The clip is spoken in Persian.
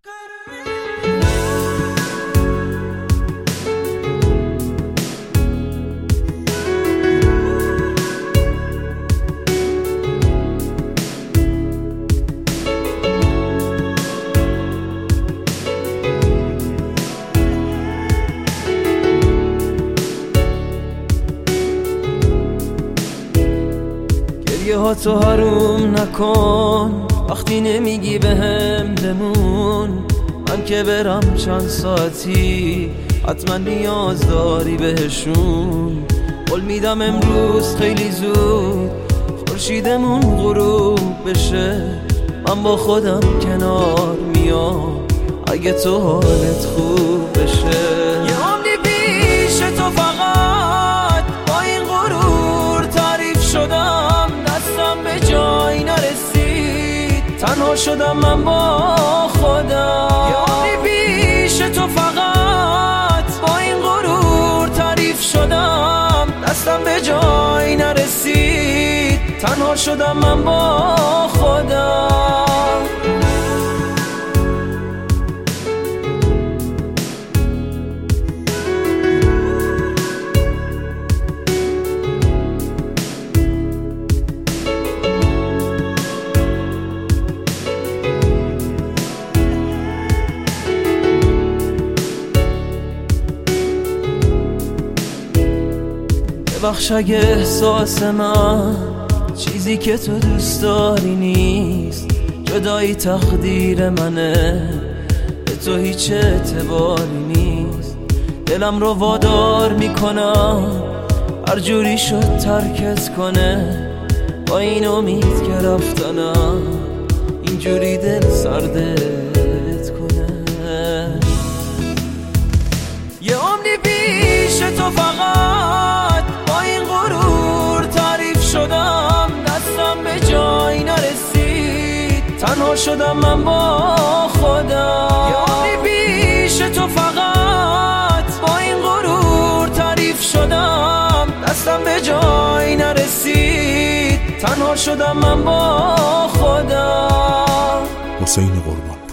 گریه ها تو حروم نکن، وقتی نمیگی بهم بمون. من که برم چند ساعتی حتما نیاز داری بهشون. قول میدم امروز خیلی زود خورشیدمون غروب بشه. من با خودم کنار میام اگه تو حالت خوب بشه. یه عمری پیش تو فقط با این غرور تعریف شدم، دستم به جای نرسید، تنها شدم من با خودم. یه عمری پیش تو فقط با این غرور تعریف شدم، دستم به جای نرسید، تنها شدم من با خودم. ببخش اگه احساس من چیزی که تو دوست داری نیست. جدایی تقدیر منه، به تو هیچ اعتباری نیست. دلم رو وادار میکنم هر جوری شد ترکت کنه، با این امید که رفتنم اینجوری دل سردت کنه. یه عمری پیش تو فقط با این غرور تعریف شدم، دستم به جای نرسید، تنها شدم من با خودم. یه عمری پیش تو فقط با این غرور تعریف شدم، دستم به جای نرسید، تنها شدم من با خودم. حسین قربان.